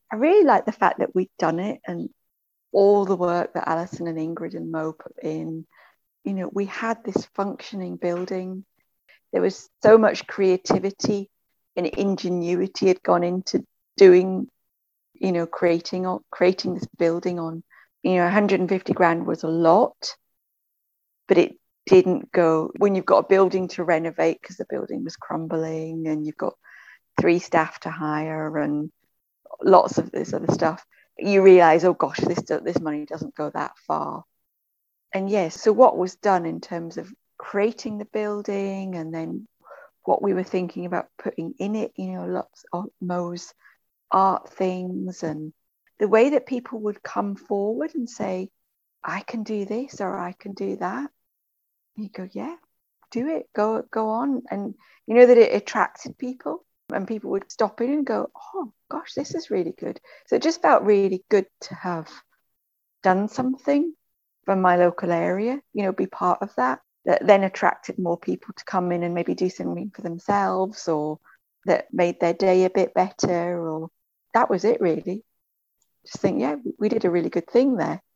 I really like the fact that we'd done it, and all the work that Alison and Ingrid and Mo put in. We had this functioning building. There was so much creativity and ingenuity had gone into doing, creating this building on, 150 grand was a lot, but it didn't go when you've got a building to renovate because the building was crumbling and you've got 3 staff to hire and lots of this other stuff. You realize, oh gosh, this money doesn't go that far. And yes, so what was done in terms of creating the building and then what we were thinking about putting in it, lots of Mo's art things and the way that people would come forward and say, I can do this or I can do that. And you go, yeah, do it, go on. And that it attracted people and people would stop in and go, oh gosh, this is really good. So it just felt really good to have done something from my local area, be part of that then attracted more people to come in and maybe do something for themselves or that made their day a bit better. Or that was it really. Just think, yeah, we did a really good thing there.